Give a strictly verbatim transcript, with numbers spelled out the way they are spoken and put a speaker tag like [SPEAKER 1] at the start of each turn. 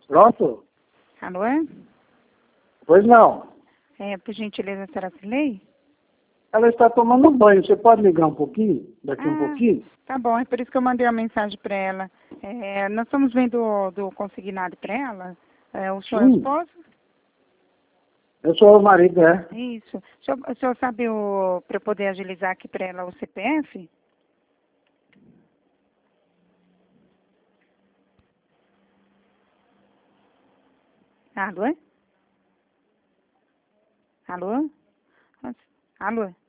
[SPEAKER 1] Pronto?
[SPEAKER 2] Alô?
[SPEAKER 1] Pois não.
[SPEAKER 2] É, por gentileza, a senhora Cirlei?
[SPEAKER 1] Ela está tomando banho. Você pode ligar um pouquinho? Daqui um
[SPEAKER 2] Ah,
[SPEAKER 1] pouquinho?
[SPEAKER 2] tá bom. É por isso que eu mandei uma mensagem para ela. É, nós estamos vendo do consignado para ela. É, o senhor é o
[SPEAKER 1] Sim.
[SPEAKER 2] esposo?
[SPEAKER 1] Eu sou o marido, é?
[SPEAKER 2] Isso. O senhor, o senhor sabe o para eu poder agilizar aqui para ela o C P F? Alô? Alô? Alô?